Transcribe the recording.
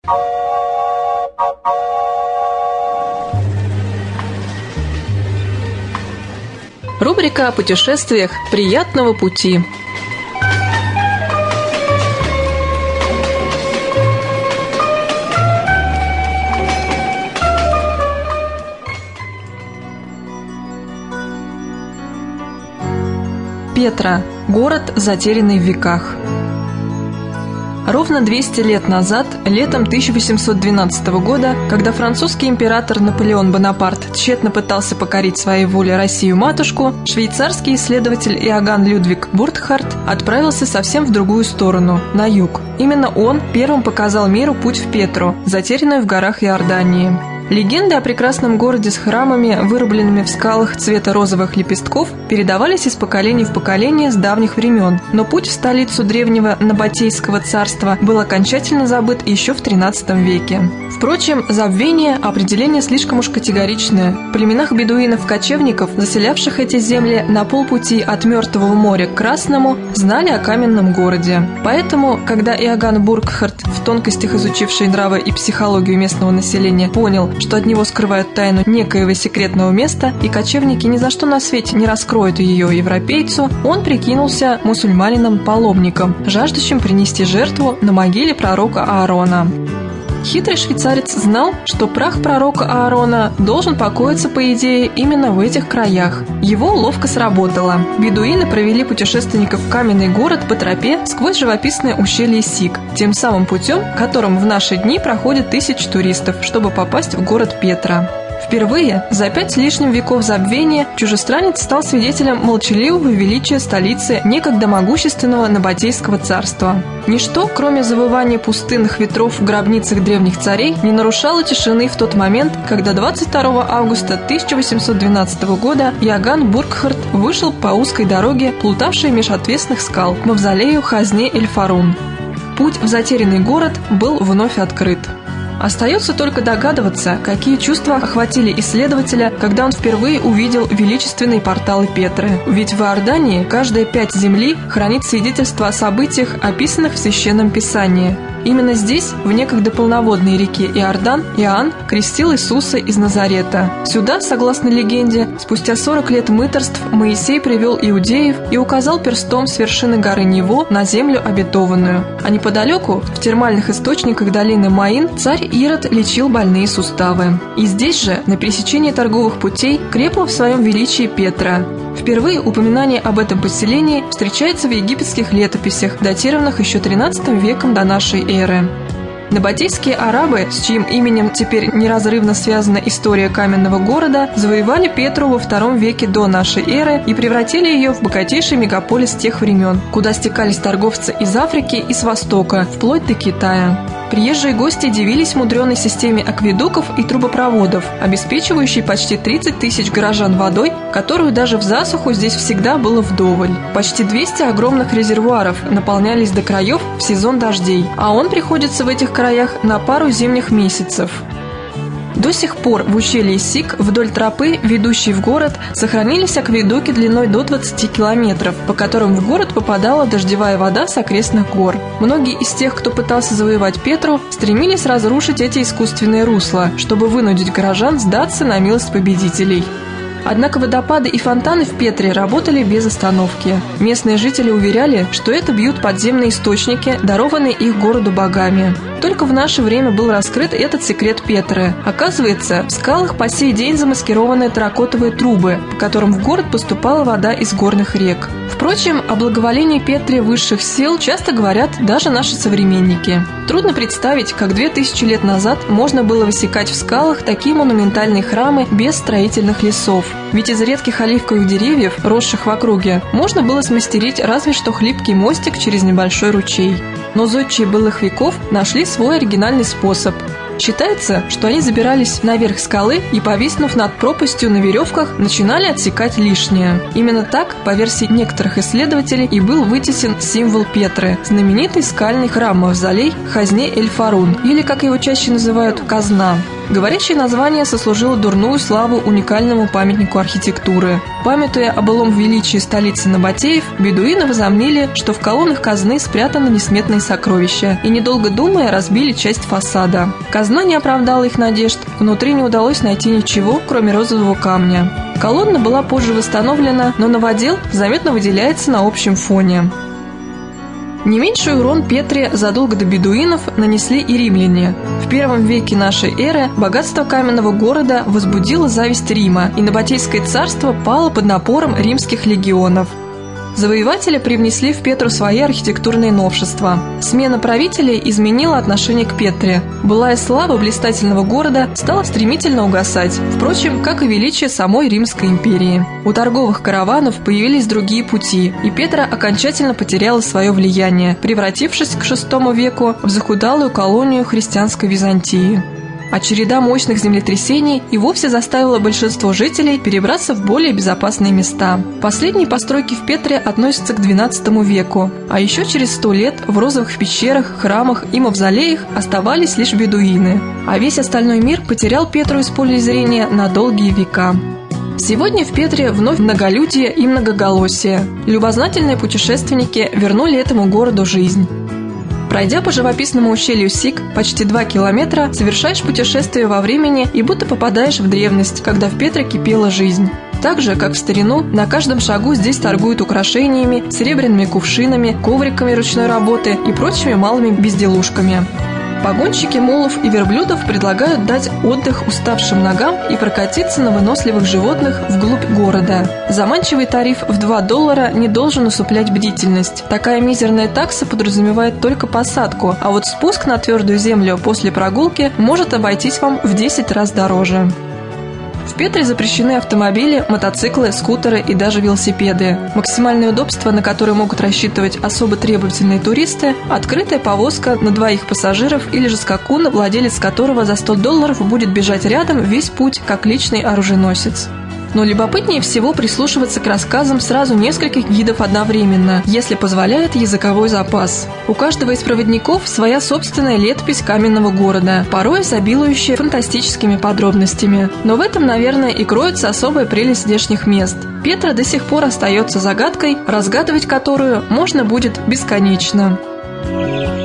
Рубрика о путешествиях «Приятного пути». Петра – город, затерянный в веках. Ровно 200 лет назад, летом 1812 года, когда французский император Наполеон Бонапарт тщетно пытался покорить своей волей Россию-матушку, швейцарский исследователь Иоганн Людвиг Буркхарт отправился совсем в другую сторону, на юг. Именно он первым показал миру путь в Петру, затерянную в горах Иордании. Легенды о прекрасном городе с храмами, вырубленными в скалах цвета розовых лепестков, передавались из поколения в поколение с давних времен, но путь в столицу древнего Набатейского царства был окончательно забыт еще в XIII веке. Впрочем, забвение – определение слишком уж категоричное. В племенах бедуинов-кочевников, заселявших эти земли на полпути от Мертвого моря к Красному, знали о каменном городе. Поэтому, когда Иоганн Буркхарт, в тонкостях изучивший нравы и психологию местного населения, понял, что от него скрывают тайну некоего секретного места, и кочевники ни за что на свете не раскроют ее европейцу, он прикинулся мусульманином-паломником, жаждущим принести жертву на могиле пророка Аарона. Хитрый швейцарец знал, что прах пророка Аарона должен покоиться, по идее, именно в этих краях. Его уловка сработала. Бедуины провели путешественников в каменный город по тропе сквозь живописное ущелье Сик, тем самым путем, которым в наши дни проходят тысячи туристов, чтобы попасть в город Петра. Впервые за 5 с лишним веков забвения чужестранец стал свидетелем молчаливого величия столицы некогда могущественного Набатейского царства. Ничто, кроме завывания пустынных ветров в гробницах древних царей, не нарушало тишины в тот момент, когда 22 августа 1812 года Иоганн Буркхарт вышел по узкой дороге, плутавшей меж отвесных скал, к мавзолею Хазне-эль-Фарун. Путь в затерянный город был вновь открыт. Остается только догадываться, какие чувства охватили исследователя, когда он впервые увидел величественные порталы Петры. Ведь в Иордании каждая пядь земли хранит свидетельства о событиях, описанных в Священном Писании. Именно здесь, в некогда полноводной реке Иордан, Иоанн крестил Иисуса из Назарета. Сюда, согласно легенде, спустя 40 лет мытарств Моисей привел иудеев и указал перстом с вершины горы Нево на землю обетованную. А неподалеку, в термальных источниках долины Маин, царь Ирод лечил больные суставы. И здесь же, на пересечении торговых путей, крепла в своем величии Петра. Впервые упоминание об этом поселении встречается в египетских летописях, датированных еще XIII веком до нашей эры. Набатейские арабы, с чьим именем теперь неразрывно связана история каменного города, завоевали Петру во II веке до нашей эры и превратили ее в богатейший мегаполис тех времен, куда стекались торговцы из Африки и с Востока, вплоть до Китая. Приезжие гости дивились мудреной системе акведуков и трубопроводов, обеспечивающей почти 30 тысяч горожан водой, которую даже в засуху здесь всегда было вдоволь. Почти 200 огромных резервуаров наполнялись до краев в сезон дождей, а он приходится в этих краях на пару зимних месяцев. До сих пор в ущелье Сик вдоль тропы, ведущей в город, сохранились акведуки длиной до 20 километров, по которым в город попадала дождевая вода с окрестных гор. Многие из тех, кто пытался завоевать Петру, стремились разрушить эти искусственные русла, чтобы вынудить горожан сдаться на милость победителей. Однако водопады и фонтаны в Петре работали без остановки. Местные жители уверяли, что это бьют подземные источники, дарованные их городу богами. Только в наше время был раскрыт этот секрет Петры. Оказывается, в скалах по сей день замаскированы терракотовые трубы, по которым в город поступала вода из горных рек. Впрочем, о благоволении Петре высших сил часто говорят даже наши современники. Трудно представить, как 2000 лет назад можно было высекать в скалах такие монументальные храмы без строительных лесов. Ведь из редких оливковых деревьев, росших в округе, можно было смастерить разве что хлипкий мостик через небольшой ручей. Но зодчие былых веков нашли свой оригинальный способ. Считается, что они забирались наверх скалы и, повиснув над пропастью на веревках, начинали отсекать лишнее. Именно так, по версии некоторых исследователей, и был вытесен символ Петры – знаменитый скальный храм-мавзолей Хазне-эль-Фарун, или, как его чаще называют, Казна. Говорящее название сослужило дурную славу уникальному памятнику архитектуры. Памятуя о былом величии столицы набатеев, бедуины возомнили, что в колоннах казны спрятаны несметные сокровища, и, недолго думая, разбили часть фасада. Казна не оправдала их надежд, внутри не удалось найти ничего, кроме розового камня. Колонна была позже восстановлена, но новодел заметно выделяется на общем фоне. Не меньший урон Петре задолго до бедуинов нанесли и римляне. В первом веке нашей эры богатство каменного города возбудило зависть Рима, и Набатейское царство пало под напором римских легионов. Завоеватели привнесли в Петру свои архитектурные новшества. Смена правителей изменила отношение к Петре. Былая слава блистательного города стала стремительно угасать, впрочем, как и величие самой Римской империи. У торговых караванов появились другие пути, и Петра окончательно потеряла свое влияние, превратившись к VI веку в захудалую колонию христианской Византии. А череда мощных землетрясений и вовсе заставила большинство жителей перебраться в более безопасные места. Последние постройки в Петре относятся к XII веку, а еще через 100 лет в розовых пещерах, храмах и мавзолеях оставались лишь бедуины. А весь остальной мир потерял Петру из поля зрения на долгие века. Сегодня в Петре вновь многолюдие и многоголосие. Любознательные путешественники вернули этому городу жизнь. Пройдя по живописному ущелью Сик почти 2 километра, совершаешь путешествие во времени и будто попадаешь в древность, когда в Петре кипела жизнь. Так же, как в старину, на каждом шагу здесь торгуют украшениями, серебряными кувшинами, ковриками ручной работы и прочими малыми безделушками. Погонщики мулов и верблюдов предлагают дать отдых уставшим ногам и прокатиться на выносливых животных вглубь города. Заманчивый тариф в $2 не должен усуплять бдительность. Такая мизерная такса подразумевает только посадку, а вот спуск на твердую землю после прогулки может обойтись вам в 10 раз дороже. В Петре запрещены автомобили, мотоциклы, скутеры и даже велосипеды. Максимальное удобство, на которое могут рассчитывать особо требовательные туристы – открытая повозка на 2 пассажиров или же скакун, владелец которого за $100 будет бежать рядом весь путь, как личный оруженосец. Но любопытнее всего прислушиваться к рассказам сразу нескольких гидов одновременно, если позволяет языковой запас. У каждого из проводников своя собственная летопись каменного города, порой изобилующая фантастическими подробностями. Но в этом, наверное, и кроется особая прелесть здешних мест. Петра до сих пор остается загадкой, разгадывать которую можно будет бесконечно.